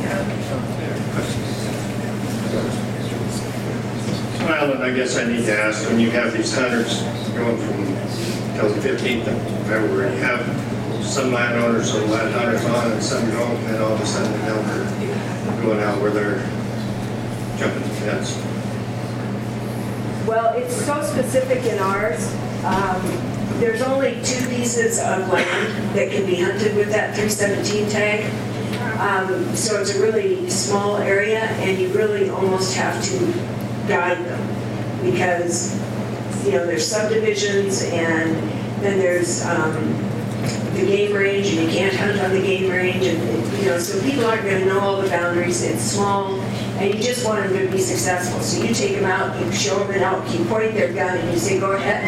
Well, and I guess I need to ask, when you have these hunters going from till the 15th of February, you have some landowners will let hunters on and some don't, and then all of a sudden they're going out where they're jumping the fence. Well, it's so specific in ours. There's only 2 pieces of land that can be hunted with that 317 tag. So it's a really small area, and you really almost have to guide them because, there's subdivisions, and then there's the game range, and you can't hunt on the game range, and so people aren't going to know all the boundaries. It's small, and you just want them to be successful. So you take them out, you show them an elk, you point their gun, and you say, "Go ahead."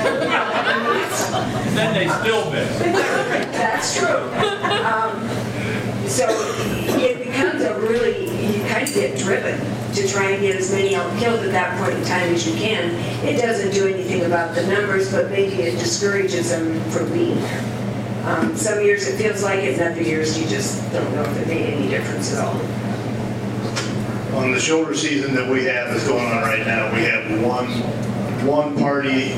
Then they still miss. That's true. So it becomes you kind of get driven to try and get as many elk killed at that point in time as you can. It doesn't do anything about the numbers, but maybe it discourages them from being there. Some years it feels like it, and other years you just don't know if it made any difference at all. On the shoulder season that we have that's going on right now, we have one party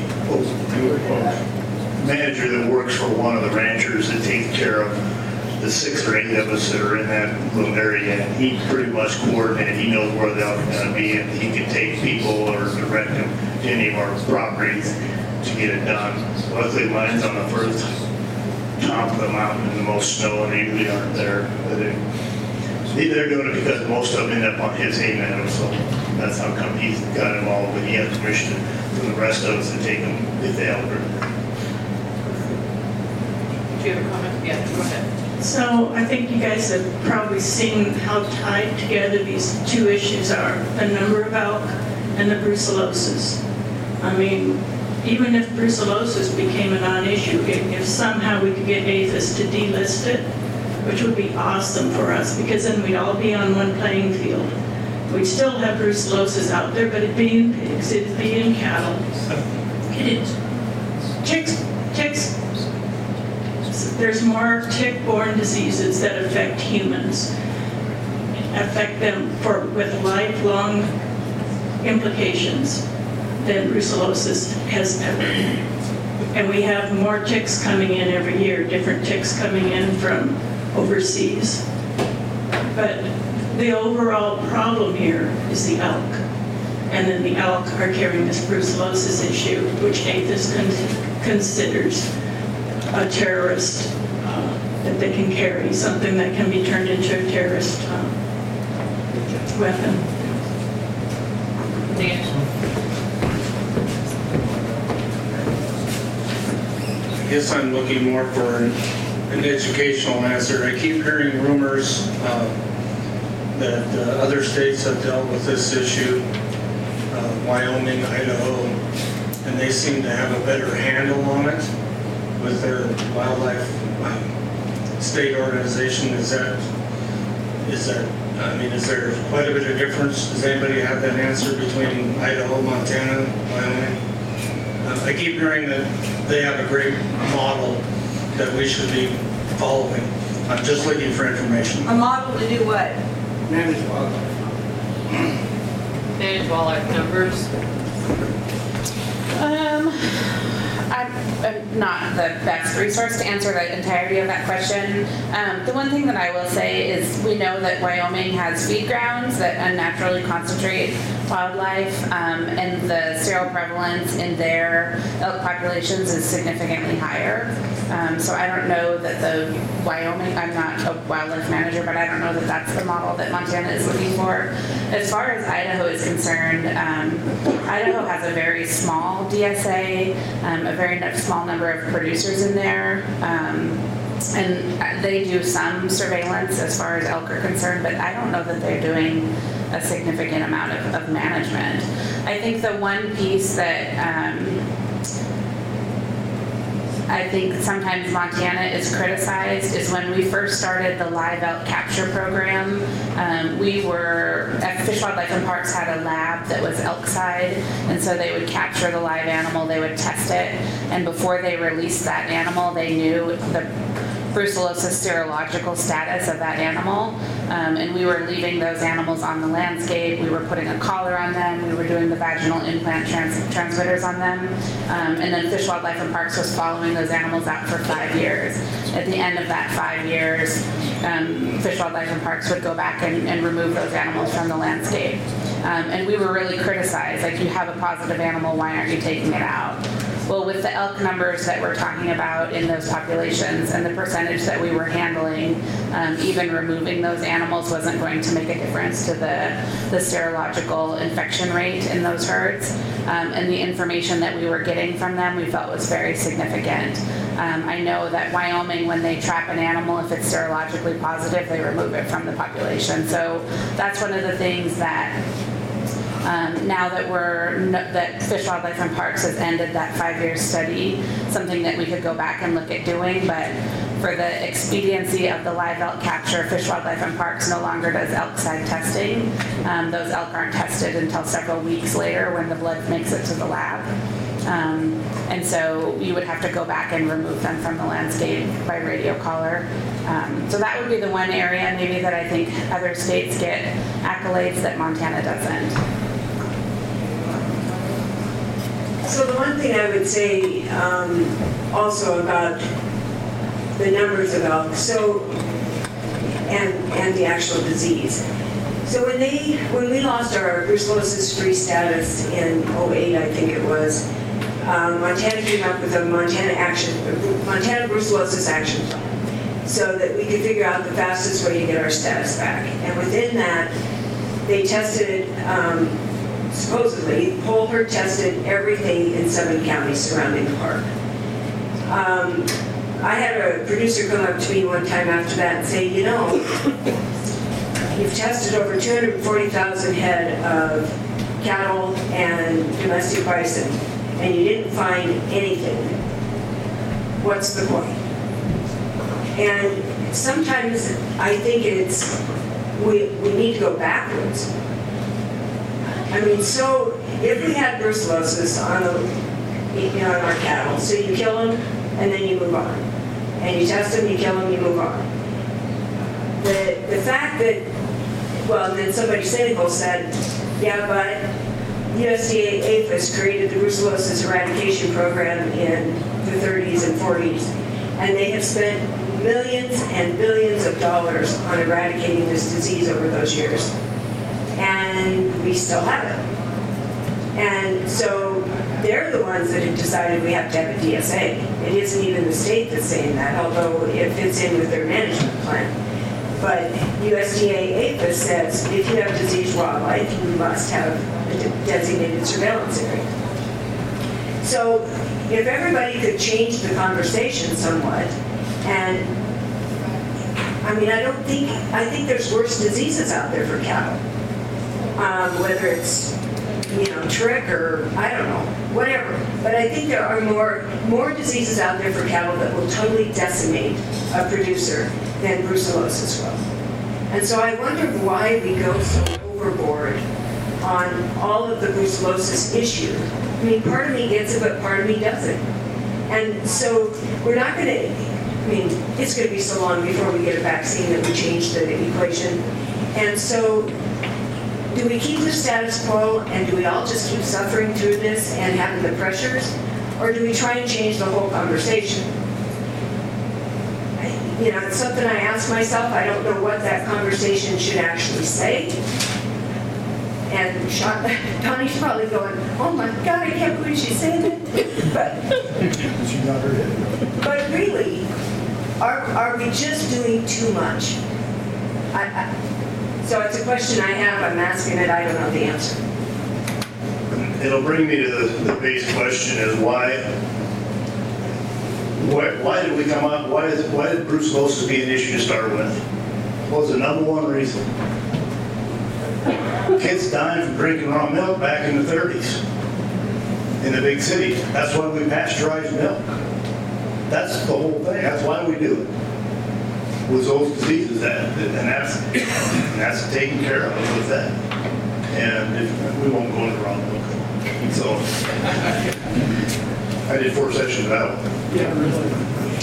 manager that works for one of the ranchers that takes care of the 6 or 8 of us that are in that little area, and he pretty much coordinates. He knows where the elk are going to be, and he can take people or direct them to any of our properties to get it done. Luckily, mine's on the first top of the mountain in the most snow, and they usually aren't there. They're doing it because most of them end up on his hay meadow, so that's how come he's got involved, but he has permission from the rest of us to take them if they elk are there. Do you have a comment? Yeah, go ahead. So I think you guys have probably seen how tied together these two issues are, the number of elk and the brucellosis. I mean, even if brucellosis became a non-issue, if somehow we could get APHIS to delist it, which would be awesome for us, because then we'd all be on one playing field. We'd still have brucellosis out there, but it'd be in pigs, it'd be in cattle. Ticks. There's more tick-borne diseases that affect humans, affect them with lifelong implications than brucellosis has ever. And we have more ticks coming in every year, different ticks coming in from overseas. But the overall problem here is the elk. And then the elk are carrying this brucellosis issue, which APHIS considers a terrorist that they can carry, something that can be turned into a terrorist weapon. I guess I'm looking more for an educational answer. I keep hearing rumors that other states have dealt with this issue, Wyoming, Idaho, and they seem to have a better handle on it with their wildlife state organization. Is there quite a bit of difference? Does anybody have that answer between Idaho, Montana, Wyoming? I keep hearing that they have a great model that we should be following. I'm just looking for information. A model to do what? Manage wildlife. Manage wildlife numbers. I'm not the best resource to answer the entirety of that question. The one thing that I will say is we know that Wyoming has feed grounds that unnaturally concentrate wildlife, and the sterile prevalence in their elk populations is significantly higher. So I don't know that the Wyoming, I'm not a wildlife manager, but I don't know that that's the model that Montana is looking for. As far as Idaho is concerned, Idaho has a very small DSA, a very small number of producers in there, and they do some surveillance as far as elk are concerned, but I don't know that they're doing a significant amount of management. I think the one piece that I think sometimes Montana is criticized is when we first started the live elk capture program, Fish, Wildlife, and Parks had a lab that was elk side, and so they would capture the live animal, they would test it, and before they released that animal, they knew the brucellosis serological status of that animal, and we were leaving those animals on the landscape. We were putting a collar on them. We were doing the vaginal implant transmitters on them, and then Fish, Wildlife, and Parks was following those animals out for 5 years. At the end of that 5 years, Fish, Wildlife, and Parks would go back and remove those animals from the landscape. And we were really criticized, like, you have a positive animal, why aren't you taking it out? Well, with the elk numbers that we're talking about in those populations and the percentage that we were handling, even removing those animals wasn't going to make a difference to the serological infection rate in those herds. And the information that we were getting from them we felt was very significant. I know that Wyoming, when they trap an animal, if it's serologically positive, they remove it from the population. So that's one of the things that now that Fish, Wildlife, and Parks has ended that 5-year study, something that we could go back and look at doing, but for the expediency of the live elk capture, Fish, Wildlife, and Parks no longer does elk side testing. Those elk aren't tested until several weeks later when the blood makes it to the lab. And so you would have to go back and remove them from the landscape by radio collar. So that would be the one area maybe that I think other states get accolades that Montana doesn't. So the one thing I would say also about the numbers of elk, and the actual disease. So when we lost our brucellosis-free status in 2008, I think it was, Montana came up with a Montana Brucellosis Action Plan, so that we could figure out the fastest way to get our status back. And within that, they tested, supposedly, whole herd tested everything in 7 counties surrounding the park. I had a producer come up to me one time after that and say, you know, you've tested over 240,000 head of cattle and domestic bison, and you didn't find anything. What's the point? And sometimes I think we need to go backwards. I mean, so if we had brucellosis on our cattle, so you kill them and then you move on, and you test them, you kill them, you move on. The fact that, well, then somebody cynical said, yeah, but USDA APHIS created the brucellosis eradication program in the 30s and 40s, and they have spent millions and billions of dollars on eradicating this disease over those years. And we still have it. And so they're the ones that have decided we have to have a DSA. It isn't even the state that's saying that, although it fits in with their management plan. But USDA APHIS says if you have diseased wildlife, you must have a designated surveillance area. So if everybody could change the conversation somewhat, and I mean, I think there's worse diseases out there for cattle. Whether it's, trick or I don't know, whatever. But I think there are more diseases out there for cattle that will totally decimate a producer than brucellosis will. And so I wonder why we go so overboard on all of the brucellosis issue. I mean, part of me gets it, but part of me doesn't. And so we're not going to, it's going to be so long before we get a vaccine that we change the equation. And so do we keep the status quo and do we all just keep suffering through this and having the pressures? Or do we try and change the whole conversation? It's something I ask myself. I don't know what that conversation should actually say. And Donnie's probably going, oh my God, I can't believe she's saying that. But really, are we just doing too much? So it's a question I have, I'm asking it, I don't know the answer. It'll bring me to the base question is why did we come up, why did brucellosis be an issue to start with? What was the number one reason? Kids dying from drinking raw milk back in the 30s in the big cities. That's why we pasteurized milk. That's the whole thing, that's why we do it. Was those diseases and that's taken care of with that. And we won't go into raw milk. So I did 4 sessions of that one. Yeah, really.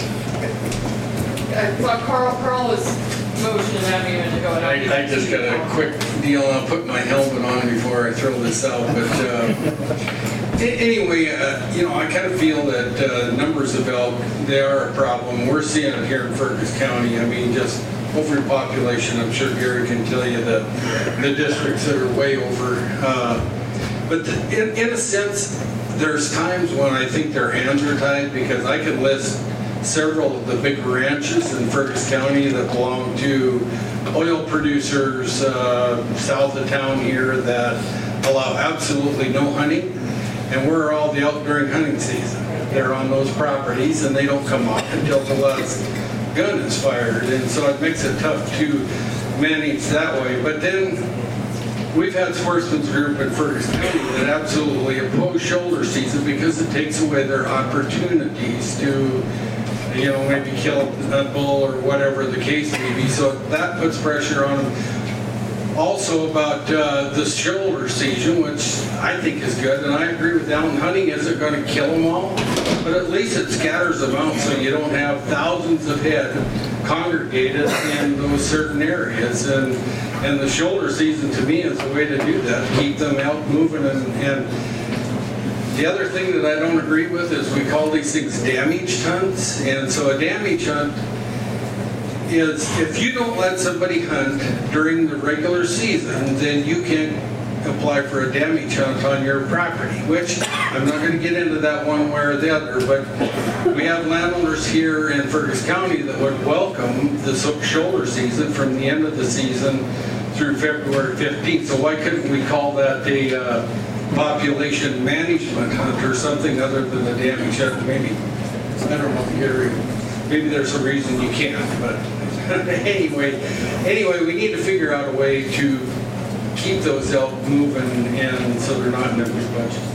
Well, Carl was motioning at me to go ahead. I just got a quick deal. I'll put my helmet on before I throw this out. But anyway, I kind of feel that numbers of elk, they are a problem. We're seeing it here in Fergus County. I mean, just overpopulation. I'm sure Gary can tell you the districts that are way over. But in a sense, there's times when I think their hands are tied because I could list several of the big ranches in Fergus County that belong to oil producers south of town here that allow absolutely no hunting. And where are all the elk during hunting season? they're on those properties, and they don't come off until the last gun is fired, and so it makes it tough to manage that way. But then we've had sportsman's group in Fergus County that absolutely oppose shoulder season because it takes away their opportunities to, you know, maybe kill a bull or whatever the case may be. So that puts pressure on them. Also about the shoulder season, which I think is good, and I agree with Alan. Hunting isn't going to kill them all, but at least it scatters them out so you don't have thousands of head congregated in those certain areas. And the shoulder season to me is the way to do that, to keep them out moving. And the other thing that I don't agree with is we call these things damage hunts. And so a damage hunt is if you don't let somebody hunt during the regular season, then you can apply for a damage hunt on your property, which I'm not going to get into that one way or the other, but we have landowners here in Fergus County that would welcome the shoulder season from the end of the season through February 15th. So why couldn't we call that a population management hunt or something other than a damage hunt? Maybe, I don't know, Gary, maybe there's a reason you can't, but anyway, we need to figure out a way to keep those elk moving and so they're not in everybody's budget.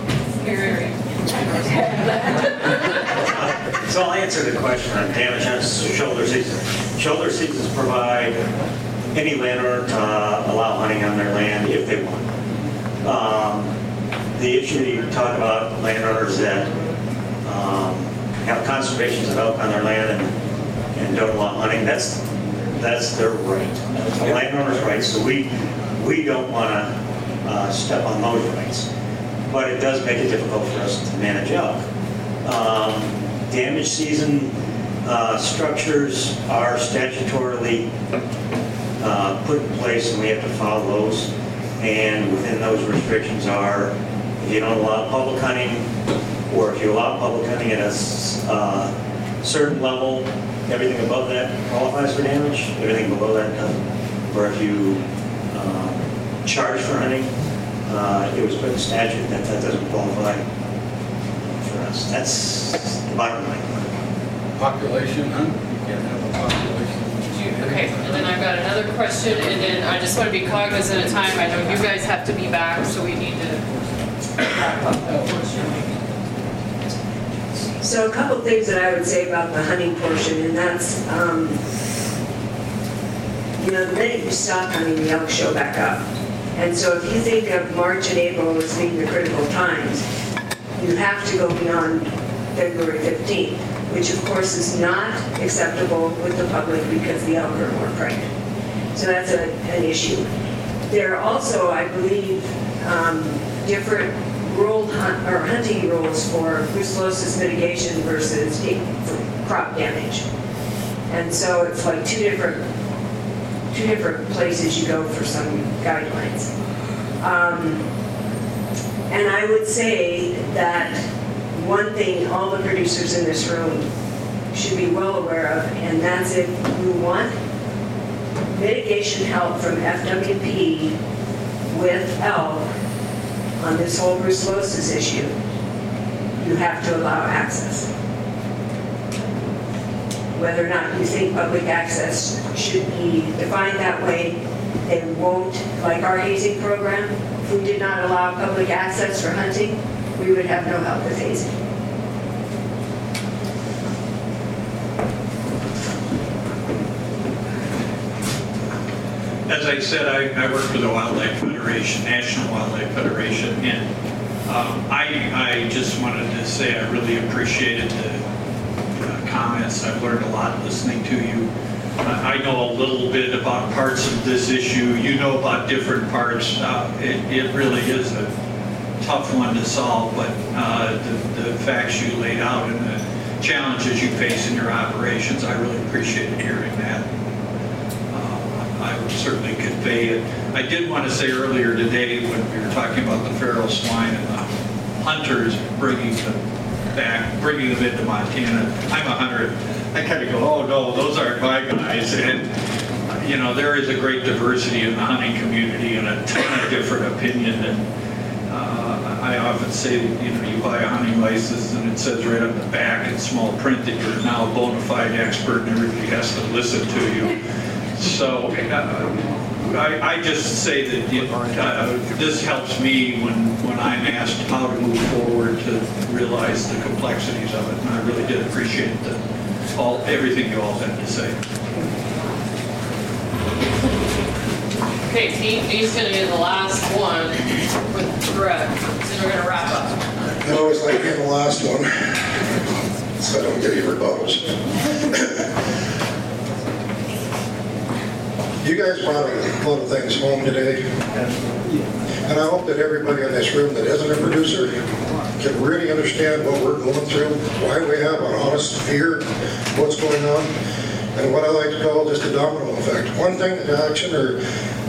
So I'll answer the question on damage hunts, shoulder season. Shoulder seasons provide any landowner to allow hunting on their land if they want. The issue you talk about landowners that have conservations of elk on their land and don't allow hunting, that's their right. It's a landowner's right, so we don't want to step on those rights. But it does make it difficult for us to manage elk. Damage season structures are statutorily put in place, and we have to follow those. And within those restrictions are, if you don't allow public hunting, or if you allow public hunting at a certain level, everything above that qualifies for damage, everything below that doesn't. Or if you charge for hunting, it was put in statute that doesn't qualify for us. That's the bottom line. Population hunt? You can't have a population. Okay, and then I've got another question, and then I just want to be cognizant of time. I know you guys have to be back, so we need to wrap up that portion. So a couple things that I would say about the hunting portion, and that's, the minute you stop hunting, the elk show back up. And so if you think of March and April as being the critical times, you have to go beyond February 15th, which of course is not acceptable with the public because the elk are more pregnant. So that's an issue. There are also, I believe, different hunting rules for brucellosis mitigation versus crop damage. And so it's like two different places you go for some guidelines. And I would say that one thing all the producers in this room should be well aware of, and that's if you want mitigation help from FWP with elk on this whole brucellosis issue, you have to allow access. Whether or not you think public access should be defined that way, they won't, like our hazing program, if we did not allow public access for hunting, we would have no help with hazing. As I said, I work for the Wildlife Federation, National Wildlife Federation, and I just wanted to say I really appreciated the comments. I've learned a lot listening to you. I know a little bit about parts of this issue. You know about different parts. It really is a tough one to solve, but the facts you laid out and the challenges you face in your operations, I really appreciated hearing that. I would certainly convey it. I did want to say earlier today when we were talking about the feral swine and the hunters bringing them into Montana. I'm a hunter. I kind of go, oh no, those aren't my guys. And there is a great diversity in the hunting community and a ton of different opinion. And I often let's say, you buy a hunting license and it says right on the back in small print that you're now a bona fide expert and everybody has to listen to you. So I just say that this helps me when I'm asked how to move forward to realize the complexities of it. And I really did appreciate everything you all had to say. Okay, Dean's going to be the last one with Greg, so we're going to wrap up. I always like being the last one, so I don't get any rebuttals. You guys brought a lot of things home today, and I hope that everybody in this room that isn't a producer can really understand what we're going through, why we have an honest fear, what's going on, and what I like to call just a domino effect. One thing to action or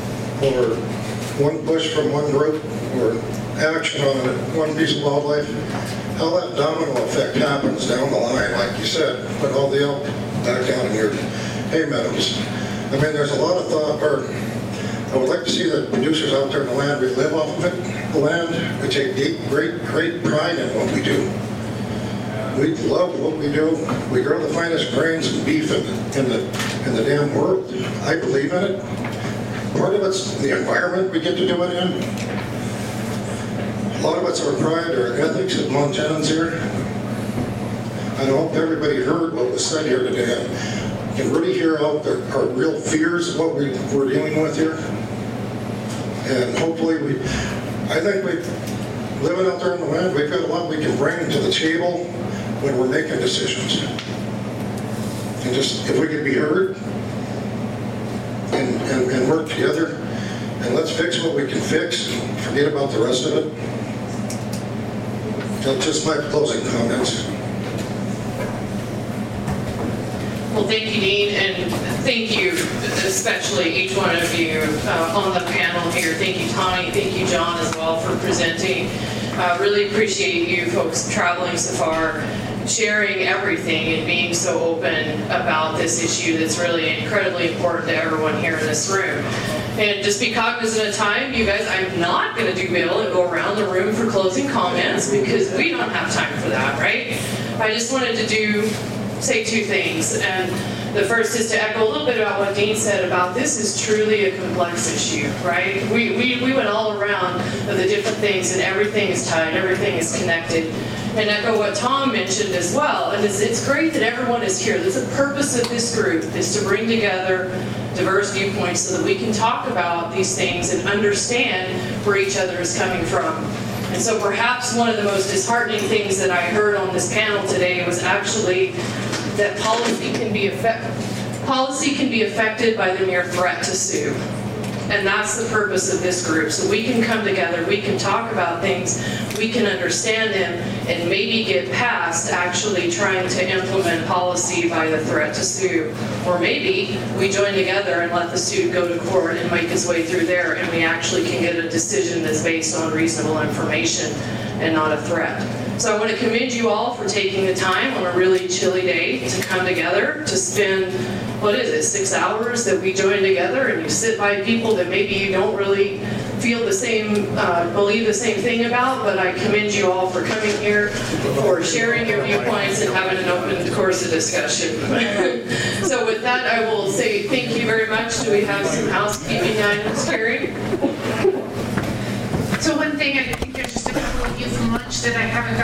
one push from one group or action on one piece of wildlife, how that domino effect happens down the line, like you said, put all the elk back down in your hay meadows. I mean, there's a lot of thought, or I would like to see the producers out there in the land, we live off of it, the land, we take great pride in what we do. We love what we do. We grow the finest grains and beef in the damn world. I believe in it. Part of it's the environment we get to do it in. A lot of it's our pride, our ethics as Montanans here. I hope everybody heard what was said here today. Can really hear out our real fears of what we're dealing with here. And hopefully I think living out there in the land, we've got a lot we can bring to the table when we're making decisions. And just, if we can be heard and work together, and let's fix what we can fix, and forget about the rest of it. That's just my closing comments. Well, thank you, Dean, and thank you, especially each one of you on the panel here. Thank you, Tawny. Thank you, John, as well, for presenting. Really appreciate you folks traveling so far, sharing everything, and being so open about this issue that's really incredibly important to everyone here in this room. And just be cognizant of time, you guys. I'm not going to do Bill and go around the room for closing comments because we don't have time for that, right? I just wanted to say two things, and the first is to echo a little bit about what Dean said about this is truly a complex issue, right? We went all around of the different things, and everything is tied, everything is connected. And echo what Tom mentioned as well, and it's great that everyone is here. The purpose of this group is to bring together diverse viewpoints so that we can talk about these things and understand where each other is coming from. And so perhaps one of the most disheartening things that I heard on this panel today was actually that policy can be affected by the mere threat to sue. And that's the purpose of this group. So we can come together, we can talk about things, we can understand them, and maybe get past actually trying to implement policy by the threat to sue. Or maybe we join together and let the suit go to court and make its way through there, and we actually can get a decision that's based on reasonable information and not a threat. So I want to commend you all for taking the time on a really chilly day to come together, to spend, 6 hours that we join together, and you sit by people that maybe you don't really feel the same, believe the same thing about, but I commend you all for coming here, for sharing your viewpoints and having an open course of discussion. So with that, I will say thank you very much. Do we have some housekeeping items, Carrie? So one thing, I think there's just a couple of you from lunch that I haven't got